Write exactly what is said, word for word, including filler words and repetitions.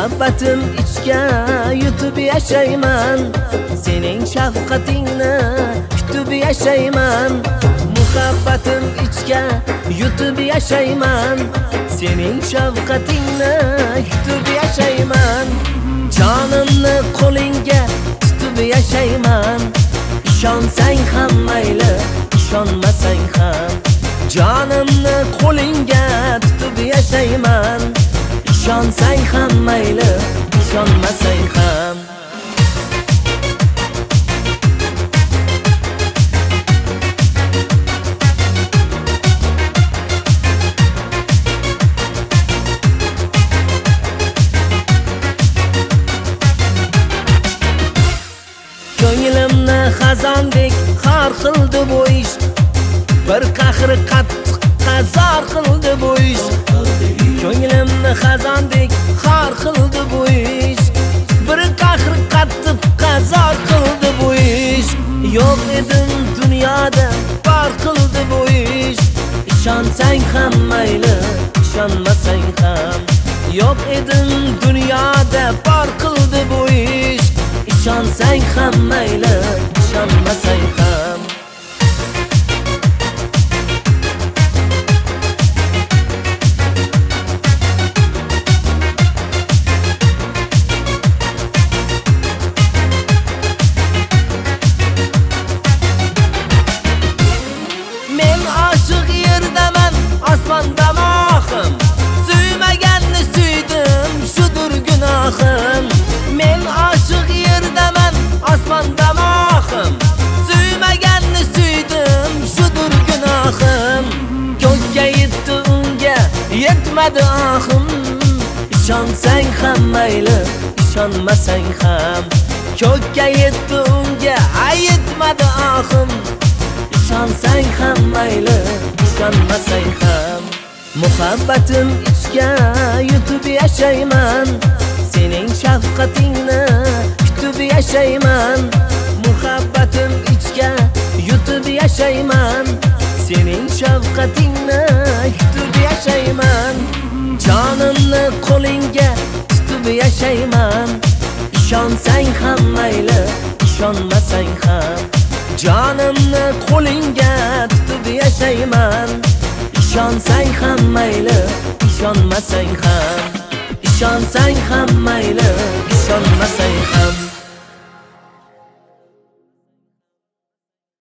Muhabbatim ichga yutib yashayman, sening shafqatingni kutib yashayman. Muhabbatim ichga yutib yashayman, sening shafqatingni kutib yashayman. Jonimni qo'lingga tutib yashayman, ishonsang ham mayli, ishonmasang ham. Jonimni qo'lingga tutib yashayman, ishonsang ham mayli, ishonmasang ham. Ko'nglimni xazondek xor qildi bu ish, bir qahri qattiq qazor qildi bu ish. Ko'nglimni xazondek xor qildi bu ish, bir qahri qattiq qazor qildi bu ish. Yo'q edim dunyoda, bor qildi bu ish. Ishonsang ham mayli, ishonmasang ham. Yo'q edim dunyoda, bor qildi bu ish. Ishonsang ham mayli, ishonmasang ham. Men oshiq yerdaman, osmonda mohim, suymaganni suydim, shudur gunohim. Men oshiq yerdaman, osmonda mohim, suymaganni suydim, shudur gunohim. Ko'kka yetdi unga, yetmadi ohim. Ishonsang ham mayli, ishonmasang ham. Ko'kka yetdi unga, yetmadi ohim. Ishonsang ham mayli, ishonmasang ham. Muhabbatim ichga yutib yashayman, sening shafqatingni kutib yashayman. Muhabbatim ichga yutib yashayman, sening shafqatingni kutib yashayman. Jonimni qo'lingga tutib yashayman, ishonsang ham mayli, ishonmasang ham. Jonimni qo'lingga tutib yashayman, ishonsang ham mayli, ishonmasang ham. Ishonsang ham mayli, ishonmasang